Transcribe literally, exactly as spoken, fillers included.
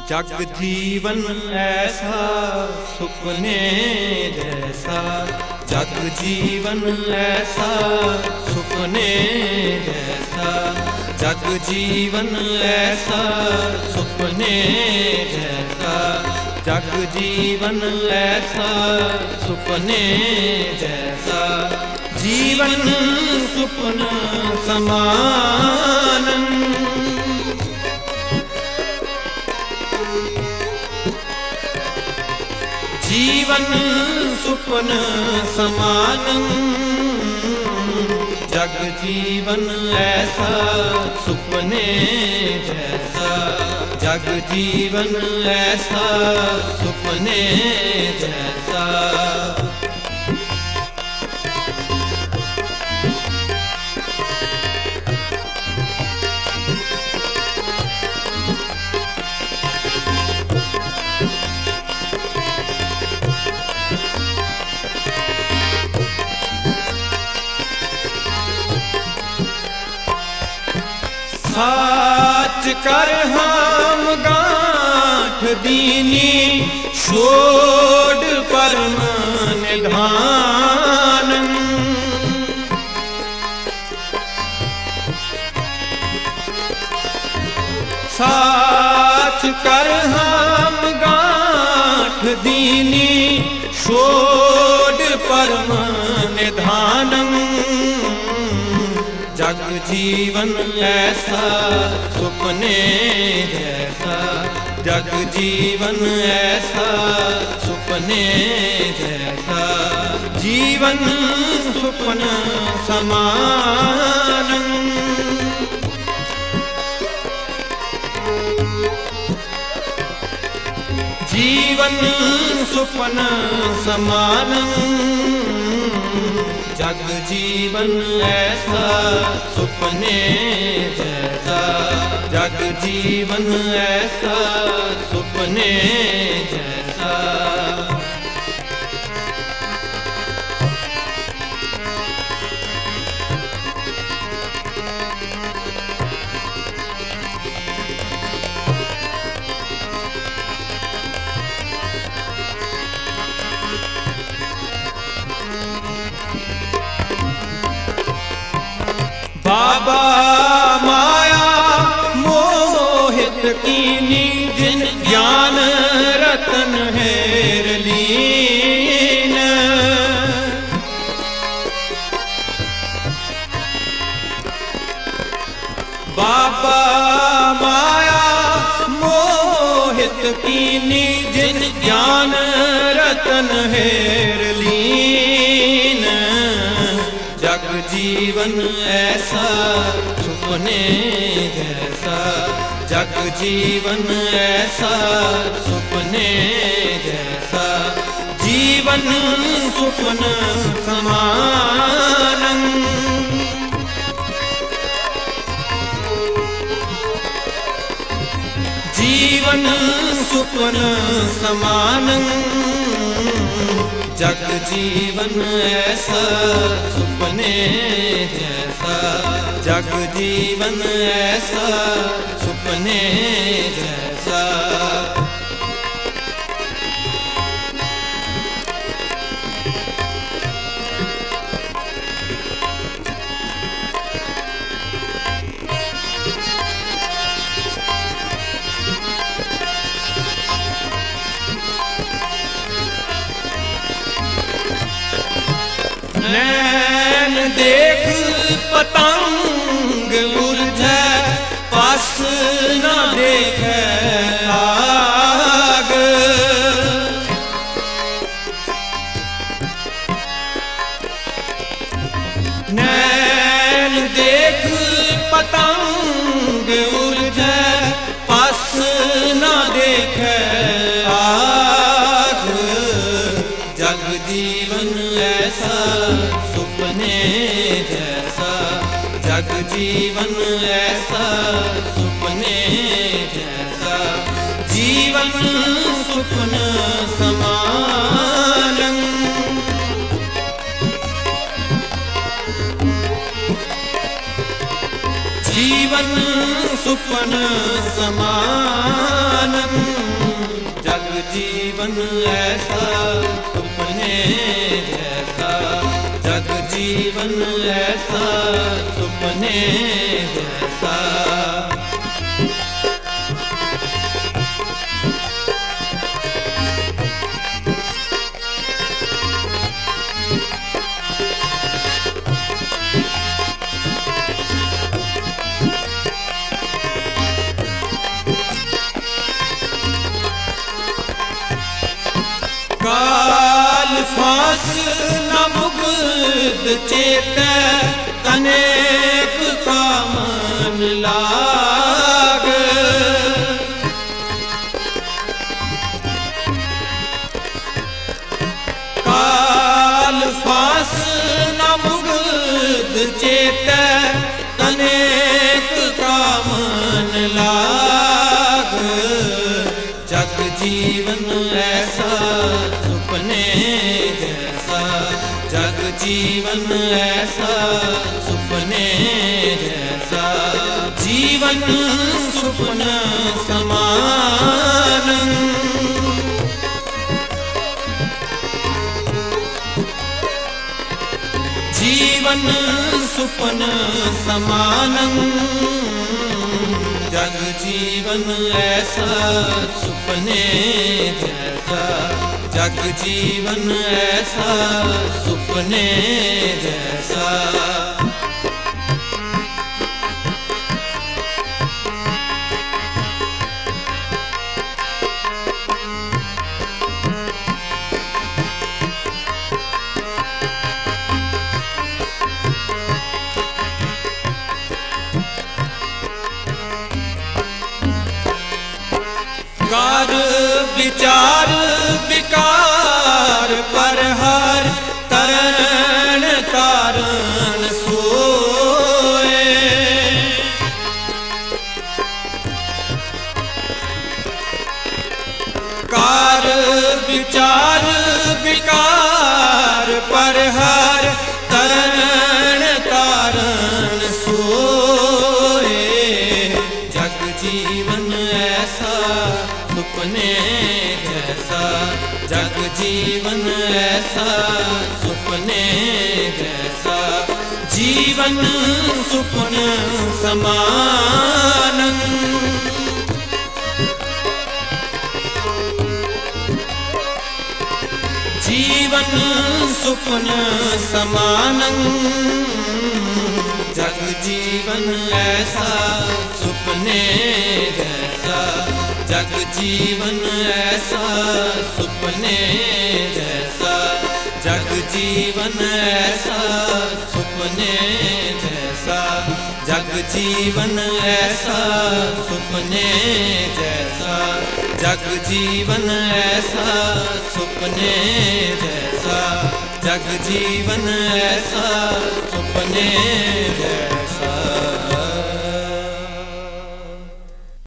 जग जीवन ऐसा सुपने जैसा, जग जीवन ऐसा सुपने जैसा, जग जीवन ऐसा सुपने जैसा, जग जीवन ऐसा सुपने जैसा, जीवन सुपन समान। जीवन सुपन समान, जग जीवन ऐसा सुपने जैसा, जग जीवन ऐसा सुपने जैसा। साच कर हम गांठ दीनी, छोड़ परम निधान। साच कर हम गांठ दीनी, छोड़ परम निधान। जग जीवन ऐसा सुपने जैसा, जग जीवन ऐसा सुपने जैसा, जीवन सुपन समान। जीवन सुपन समान, जग जीवन ऐसा सुपने जैसा, जग जीवन ऐसा सुपने जैसा। बाबा माया मोहित कीनी, जिन ज्ञान रतन हेर लीन। बाबा माया मोहित कीनी, जिन ज्ञान रतन हेर लीन। जग जीवन ऐसा सुपने जैसा, जग जीवन ऐसा सुपने जैसा, जीवन सुपन समान। जीवन सुपन समान, जग जीवन ऐसा सुपने जैसा, जग जीवन ऐसा सुपने जैसा। नैन देख पतंग उलझे, पास न देखे आग। नैन देख पतंग उलझे, पास न देखे आग। जग जीवन ऐसा सुपने जैसा, जग जीवन ऐसा सुपने जैसा, जीवन सुपन समान। जीवन सुपन समान। जीवन ऐसा सुपने जैसा, जग जीवन ऐसा सुपने जैसा। काल फांस न मुग्ध चेतै, तनेक का मन लाग। काल फांस न मुग्ध चेतै, तनेक का मन लाग। जग जीवन ऐसा सुपने जैसा, जग जीवन ऐसा सुपने जैसा। जीवन सुपन समान, जीवन सुपन समान। जग जीवन ऐसा सुपने जैसा, जग जीवन ऐसा सुपने जैसा। कार विचार विकार पर हर तरण कारण सोए। कार विचार विकार पर हर तरण कारण सोए। जग जीवन ऐसा सुपने जैसा, जग जीवन ऐसा सुपने जैसा। जीवन सुपन समान, जीवन सुपन समान। जग जीवन ऐसा सुपने जैसा, जग जीवन ऐसा सुपने जैसा। जग जीवन ऐसा सुपने जैसा, जग जीवन ऐसा सुपने जैसा। जग जीवन ऐसा सुपने जैसा, जग जीवन ऐसा सुपने जैसा।